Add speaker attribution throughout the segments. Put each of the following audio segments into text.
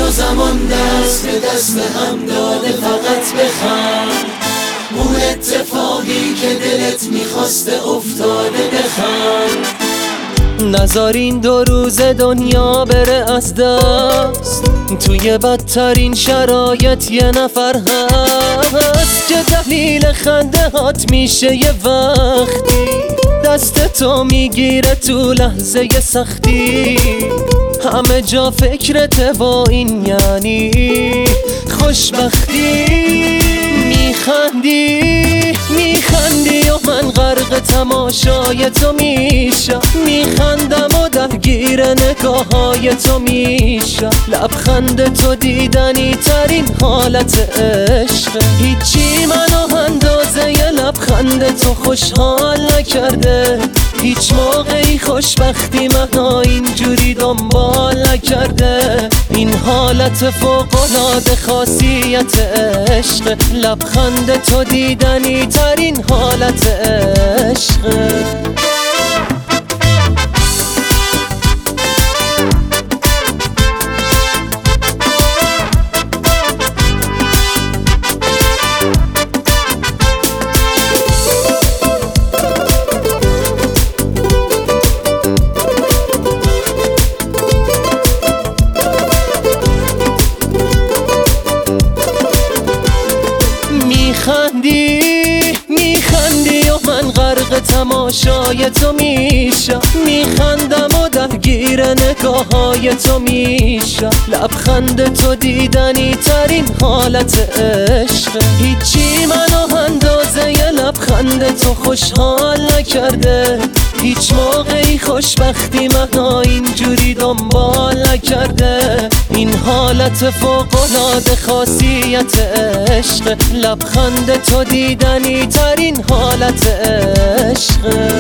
Speaker 1: و زمان دست به دست هم داده فقط بخند. اون اتفاقی که دلت میخواسته افتاده بخند.
Speaker 2: نذار این 2 روز دنیا بره از دست، توی بدترین شرایط یه نفر هست که دلیل خنده هات میشه یه وقتی دست تو میگیره تو لحظه سختی. همه جا فکرته با این یعنی خوشبختی. میخندی و من غرق تماشای تو میشم. میخندم و درگیر نگاههای تو میشم. لبخند تو دیدنی ترین حالت عشق. هیچی منو اندازه ی لبخند تو خوشحال نکرده. هیچ موقعی خوشبختی منو اینجوری دنبال نکرده. این حالت فوق‌العاده خاصیت عشق. لبخند تو دیدنی ترین حالت عشق. میخندی و من غرق تماشای تو میشم. میخندم و درگیر نگاههای تو میشم. لبخند تو دیدنی ترین حالت عشق. هیچی منو اندازه ی لبخند تو خوشحال نکرده. هیچ موقعی خوشبختی منو اینجوری دنبال نکرده. این حالت فوق‌العاده خاصیت عشق. لبخند تو دیدنی ترین حالت عشق.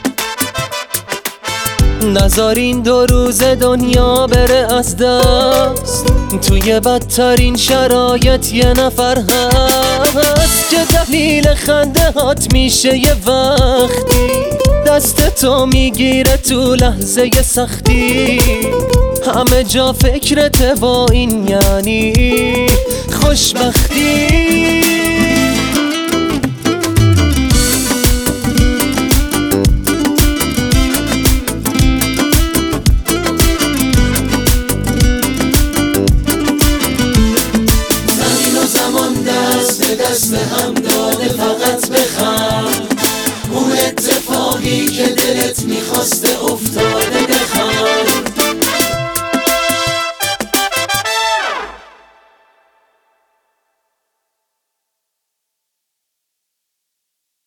Speaker 2: نذار این 2 روز دنیا بره از دست، توی بدترین شرایط یه نفر هست که دلیل خنده هات میشه یه وقتی دست تو میگیره تو لحظه سختی. همه جا فکرته با این یعنی خوشبختی.